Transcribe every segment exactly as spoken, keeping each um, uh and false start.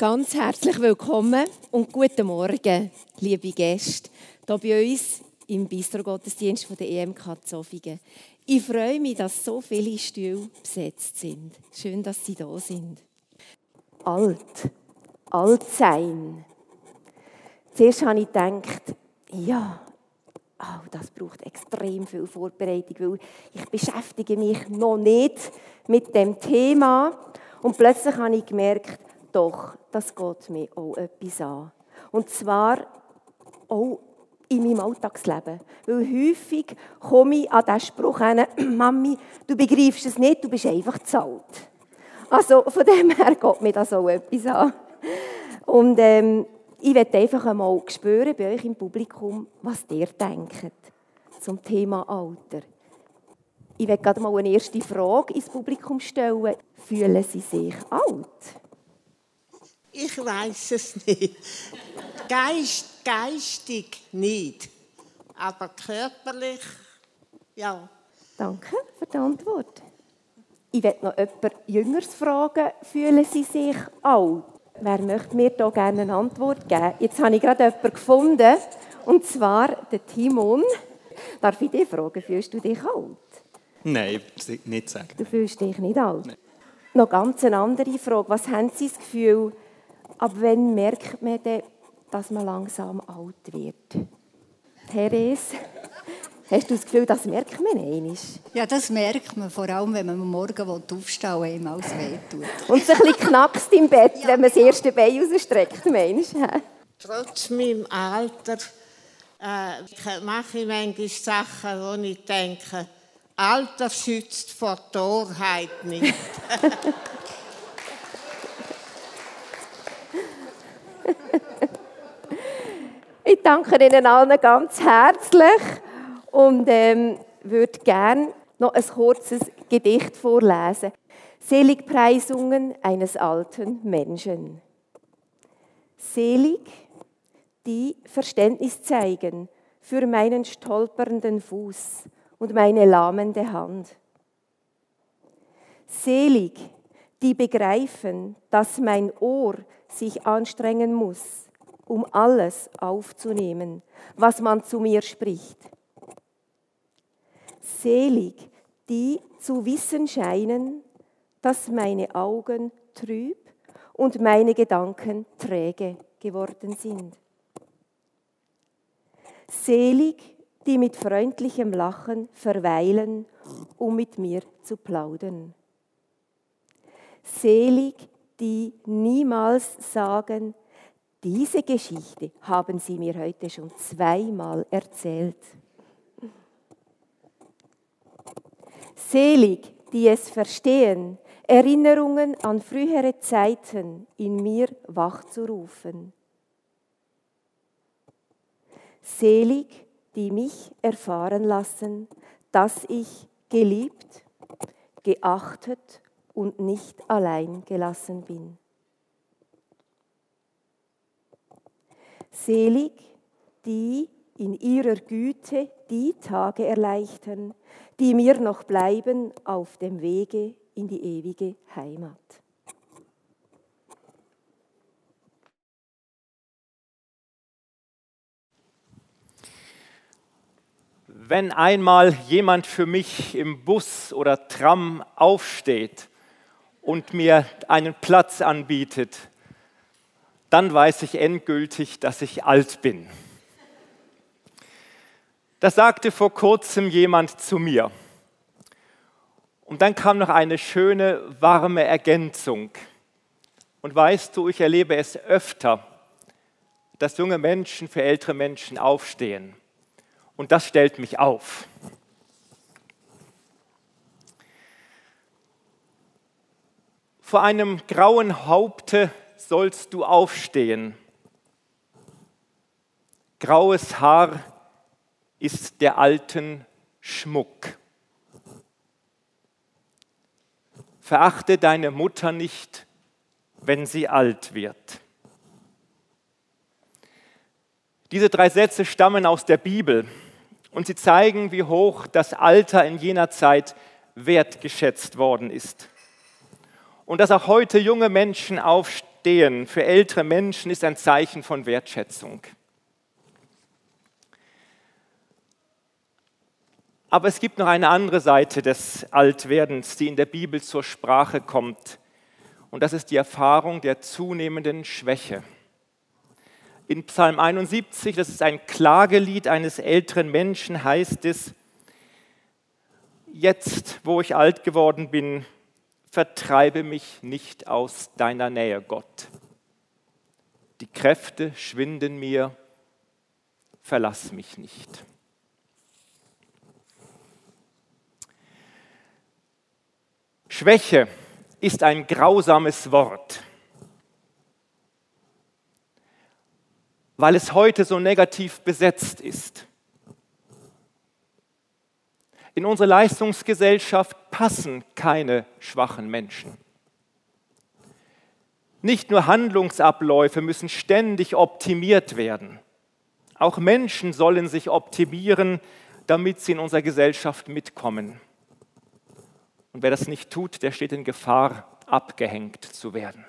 Ganz herzlich willkommen und guten Morgen, liebe Gäste, hier bei uns im Bistro-Gottesdienst der E M K Zofingen. Ich freue mich, dass so viele Stühle besetzt sind. Schön, dass Sie da sind. Alt, alt sein. Zuerst habe ich gedacht, ja, oh, das braucht extrem viel Vorbereitung, weil ich beschäftige mich noch nicht mit dem Thema. Und plötzlich habe ich gemerkt, doch, das geht mir auch etwas an. Und zwar auch in meinem Alltagsleben. Weil häufig komme ich an diesen Spruch hin, Mami, du begreifst es nicht, du bist einfach zu alt. Also von dem her geht mir das auch etwas an. Und ähm, ich möchte einfach einmal spüren bei euch im Publikum, was ihr denkt zum Thema Alter. Ich möchte gerade mal eine erste Frage ins Publikum stellen. Fühlen Sie sich alt? Ich weiß es nicht. Geist, geistig nicht. Aber körperlich, ja. Danke für die Antwort. Ich möchte noch jemand Jüngeres fragen. Fühlen Sie sich alt? Wer möchte mir da gerne eine Antwort geben? Jetzt habe ich gerade jemanden gefunden. Und zwar den Timon. Darf ich dich fragen, fühlst du dich alt? Nein, nicht sagen. Du fühlst dich nicht alt? Nein. Noch ganz eine andere Frage. Was haben Sie das Gefühl, ab wann merkt man denn, dass man langsam alt wird? Therese, hast du das Gefühl, das merkt man einmal? Ja, das merkt man, vor allem, wenn man am Morgen aufstehen will, ihm alles wehtut. Und es ein bisschen knackst im Bett, ja, wenn man das erste Bein rausstreckt, meinst du? Trotz meinem Alter äh, mache ich manchmal Sachen, wo ich denke, Alter schützt vor Torheit nicht. Ich danke Ihnen allen ganz herzlich und ähm, würde gerne noch ein kurzes Gedicht vorlesen. Seligpreisungen eines alten Menschen. Selig, die Verständnis zeigen für meinen stolpernden Fuß und meine lahmende Hand. Selig, die begreifen, dass mein Ohr sich anstrengen muss, um alles aufzunehmen, was man zu mir spricht. Selig, die zu wissen scheinen, dass meine Augen trüb und meine Gedanken träge geworden sind. Selig, die mit freundlichem Lachen verweilen, um mit mir zu plaudern. Selig, die niemals sagen, diese Geschichte haben Sie mir heute schon zweimal erzählt. Selig, die es verstehen, Erinnerungen an frühere Zeiten in mir wachzurufen. Selig, die mich erfahren lassen, dass ich geliebt, geachtet und nicht allein gelassen bin. Selig, die in ihrer Güte die Tage erleichtern, die mir noch bleiben auf dem Wege in die ewige Heimat. Wenn einmal jemand für mich im Bus oder Tram aufsteht und mir einen Platz anbietet, dann weiß ich endgültig, dass ich alt bin. Das sagte vor kurzem jemand zu mir. Und dann kam noch eine schöne, warme Ergänzung. Und weißt du, ich erlebe es öfter, dass junge Menschen für ältere Menschen aufstehen. Und das stellt mich auf. Vor einem grauen Haupte sollst du aufstehen. Graues Haar ist der alten Schmuck. Verachte deine Mutter nicht, wenn sie alt wird. Diese drei Sätze stammen aus der Bibel und sie zeigen, wie hoch das Alter in jener Zeit wertgeschätzt worden ist. Und dass auch heute junge Menschen aufstehen, Aufstehen für ältere Menschen ist ein Zeichen von Wertschätzung. Aber es gibt noch eine andere Seite des Altwerdens, die in der Bibel zur Sprache kommt. Und das ist die Erfahrung der zunehmenden Schwäche. In Psalm einundsiebzig, das ist ein Klagelied eines älteren Menschen, heißt es: Jetzt, wo ich alt geworden bin, vertreibe mich nicht aus deiner Nähe, Gott. Die Kräfte schwinden mir, verlass mich nicht. Schwäche ist ein grausames Wort, weil es heute so negativ besetzt ist. In unsere Leistungsgesellschaft passen keine schwachen Menschen. Nicht nur Handlungsabläufe müssen ständig optimiert werden. Auch Menschen sollen sich optimieren, damit sie in unserer Gesellschaft mitkommen. Und wer das nicht tut, der steht in Gefahr, abgehängt zu werden.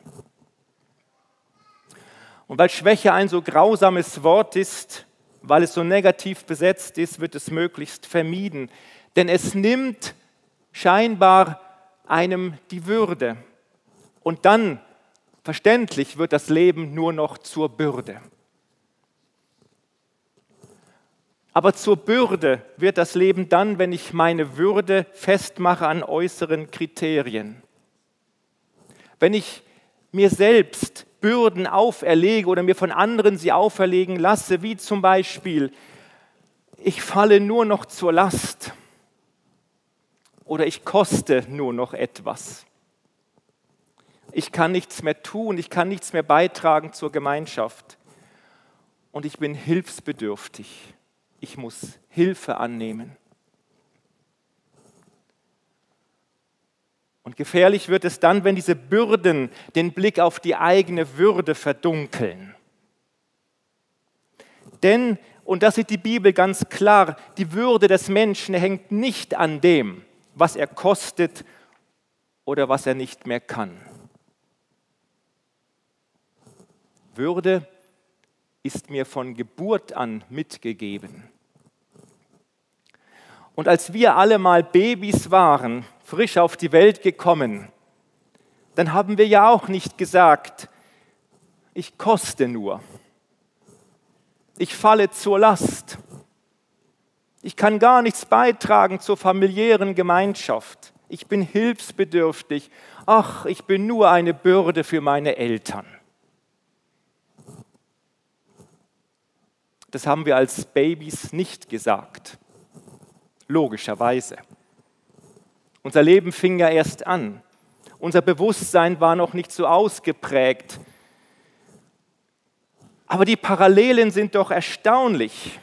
Und weil Schwäche ein so grausames Wort ist, weil es so negativ besetzt ist, wird es möglichst vermieden. Denn es nimmt scheinbar einem die Würde. Und dann, verständlich, wird das Leben nur noch zur Bürde. Aber zur Bürde wird das Leben dann, wenn ich meine Würde festmache an äußeren Kriterien. Wenn ich mir selbst Bürden auferlege oder mir von anderen sie auferlegen lasse, wie zum Beispiel, ich falle nur noch zur Last oder ich koste nur noch etwas. Ich kann nichts mehr tun, ich kann nichts mehr beitragen zur Gemeinschaft und ich bin hilfsbedürftig. Ich muss Hilfe annehmen. Und gefährlich wird es dann, wenn diese Bürden den Blick auf die eigene Würde verdunkeln. Denn, und das sieht die Bibel ganz klar, die Würde des Menschen hängt nicht an dem, was er kostet oder was er nicht mehr kann. Würde ist mir von Geburt an mitgegeben. Und als wir alle mal Babys waren, frisch auf die Welt gekommen, dann haben wir ja auch nicht gesagt, ich koste nur, ich falle zur Last, ich kann gar nichts beitragen zur familiären Gemeinschaft, ich bin hilfsbedürftig, ach, ich bin nur eine Bürde für meine Eltern. Das haben wir als Babys nicht gesagt. Logischerweise. Unser Leben fing ja erst an. Unser Bewusstsein war noch nicht so ausgeprägt. Aber die Parallelen sind doch erstaunlich.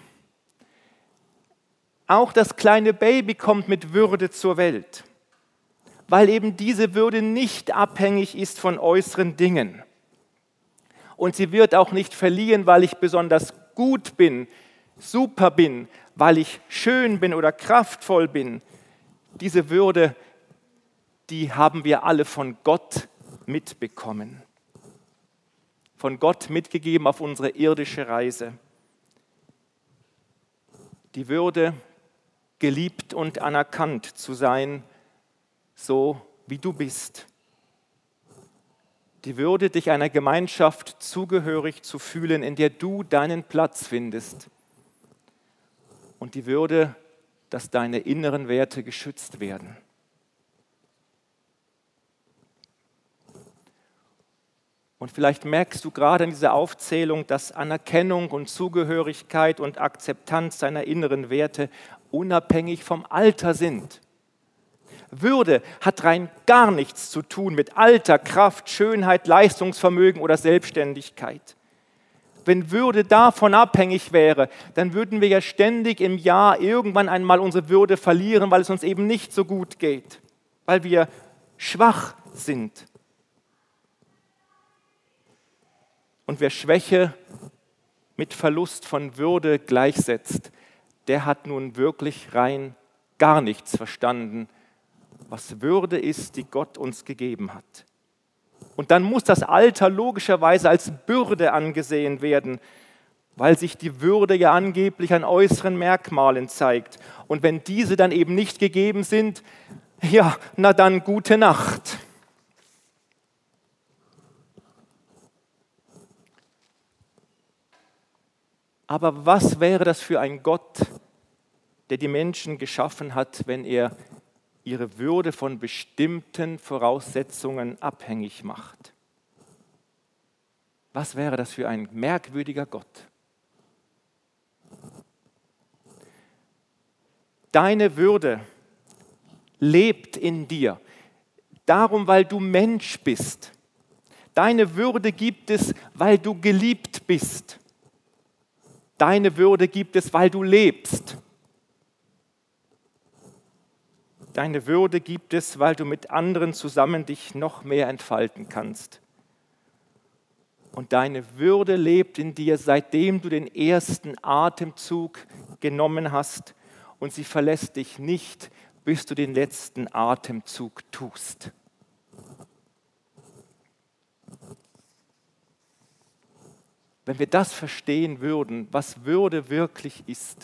Auch das kleine Baby kommt mit Würde zur Welt, weil eben diese Würde nicht abhängig ist von äußeren Dingen. Und sie wird auch nicht verliehen, weil ich besonders gut bin, super bin, weil ich schön bin oder kraftvoll bin. Diese Würde, die haben wir alle von Gott mitbekommen. Von Gott mitgegeben auf unsere irdische Reise. Die Würde, geliebt und anerkannt zu sein, so wie du bist. Die Würde, dich einer Gemeinschaft zugehörig zu fühlen, in der du deinen Platz findest. Und die Würde, dass deine inneren Werte geschützt werden. Und vielleicht merkst du gerade in dieser Aufzählung, dass Anerkennung und Zugehörigkeit und Akzeptanz deiner inneren Werte unabhängig vom Alter sind. Würde hat rein gar nichts zu tun mit Alter, Kraft, Schönheit, Leistungsvermögen oder Selbstständigkeit. Wenn Würde davon abhängig wäre, dann würden wir ja ständig im Jahr irgendwann einmal unsere Würde verlieren, weil es uns eben nicht so gut geht, weil wir schwach sind. Und wer Schwäche mit Verlust von Würde gleichsetzt, der hat nun wirklich rein gar nichts verstanden, was Würde ist, die Gott uns gegeben hat. Und dann muss das Alter logischerweise als Bürde angesehen werden, weil sich die Würde ja angeblich an äußeren Merkmalen zeigt. Und wenn diese dann eben nicht gegeben sind, ja, na dann gute Nacht. Aber was wäre das für ein Gott, der die Menschen geschaffen hat, wenn er ihre Würde von bestimmten Voraussetzungen abhängig macht? Was wäre das für ein merkwürdiger Gott? Deine Würde lebt in dir, darum, weil du Mensch bist. Deine Würde gibt es, weil du geliebt bist. Deine Würde gibt es, weil du lebst. Deine Würde gibt es, weil du mit anderen zusammen dich noch mehr entfalten kannst. Und deine Würde lebt in dir, seitdem du den ersten Atemzug genommen hast. Und sie verlässt dich nicht, bis du den letzten Atemzug tust. Wenn wir das verstehen würden, was Würde wirklich ist,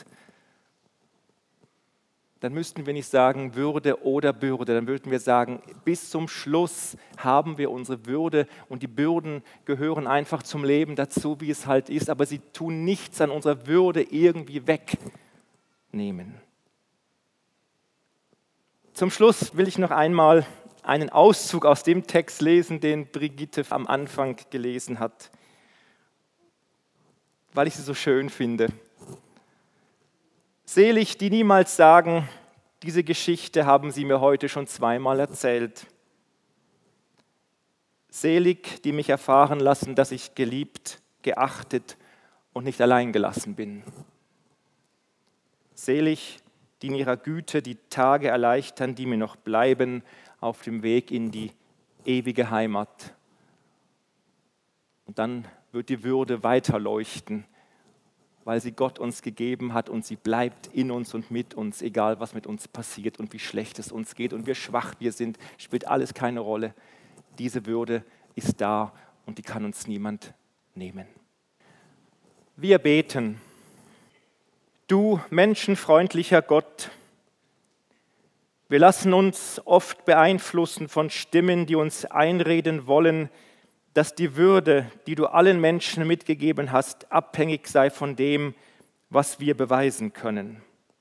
dann müssten wir nicht sagen Würde oder Bürde, dann würden wir sagen, bis zum Schluss haben wir unsere Würde und die Bürden gehören einfach zum Leben dazu, wie es halt ist, aber sie tun nichts an unserer Würde irgendwie wegnehmen. Zum Schluss will ich noch einmal einen Auszug aus dem Text lesen, den Brigitte am Anfang gelesen hat, weil ich sie so schön finde. Selig, die niemals sagen, diese Geschichte haben sie mir heute schon zweimal erzählt. Selig, die mich erfahren lassen, dass ich geliebt, geachtet und nicht allein gelassen bin. Selig, die in ihrer Güte die Tage erleichtern, die mir noch bleiben auf dem Weg in die ewige Heimat. Und dann wird die Würde weiter leuchten, weil sie Gott uns gegeben hat und sie bleibt in uns und mit uns, egal was mit uns passiert und wie schlecht es uns geht und wie schwach wir sind, spielt alles keine Rolle. Diese Würde ist da und die kann uns niemand nehmen. Wir beten. Du menschenfreundlicher Gott, wir lassen uns oft beeinflussen von Stimmen, die uns einreden wollen, dass die Würde, die du allen Menschen mitgegeben hast, abhängig sei von dem, was wir beweisen können.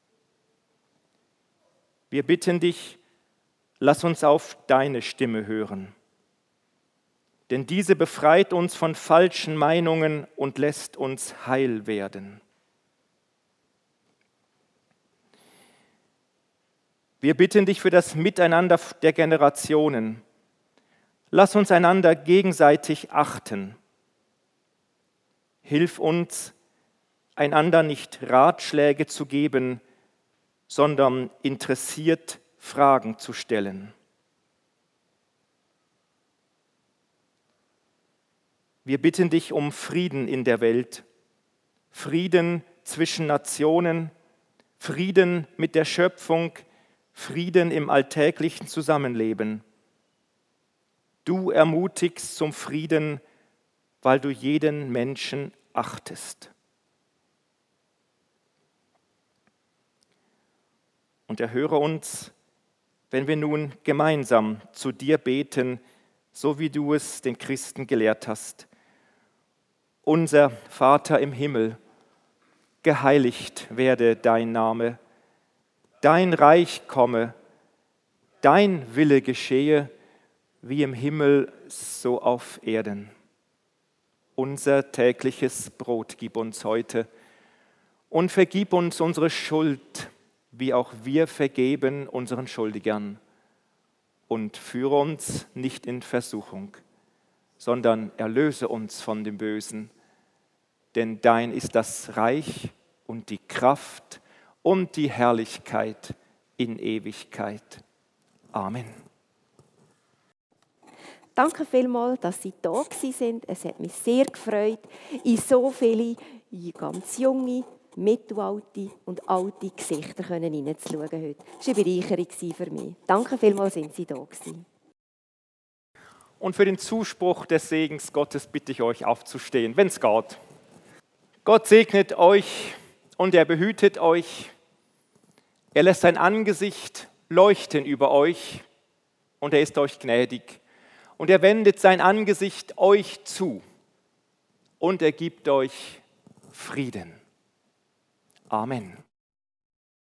Wir bitten dich, lass uns auf deine Stimme hören. Denn diese befreit uns von falschen Meinungen und lässt uns heil werden. Wir bitten dich für das Miteinander der Generationen. Lass uns einander gegenseitig achten. Hilf uns, einander nicht Ratschläge zu geben, sondern interessiert Fragen zu stellen. Wir bitten dich um Frieden in der Welt, Frieden zwischen Nationen, Frieden mit der Schöpfung, Frieden im alltäglichen Zusammenleben. Du ermutigst zum Frieden, weil du jeden Menschen achtest. Und erhöre uns, wenn wir nun gemeinsam zu dir beten, so wie du es den Christen gelehrt hast. Unser Vater im Himmel, geheiligt werde dein Name. Dein Reich komme, dein Wille geschehe, wie im Himmel, so auf Erden. Unser tägliches Brot gib uns heute und vergib uns unsere Schuld, wie auch wir vergeben unseren Schuldigern. Und führe uns nicht in Versuchung, sondern erlöse uns von dem Bösen. Denn dein ist das Reich und die Kraft und die Herrlichkeit in Ewigkeit. Amen. Danke vielmals, dass Sie da waren. Es hat mich sehr gefreut, in so viele in ganz junge, mittelalte und alte Gesichter hineinzuschauen heute. Das war eine Bereicherung für mich. Danke vielmals, sind Sie da gewesen. Und für den Zuspruch des Segens Gottes bitte ich euch aufzustehen, wenn es geht. Gott segnet euch und er behütet euch. Er lässt sein Angesicht leuchten über euch und er ist euch gnädig. Und er wendet sein Angesicht euch zu und er gibt euch Frieden. Amen.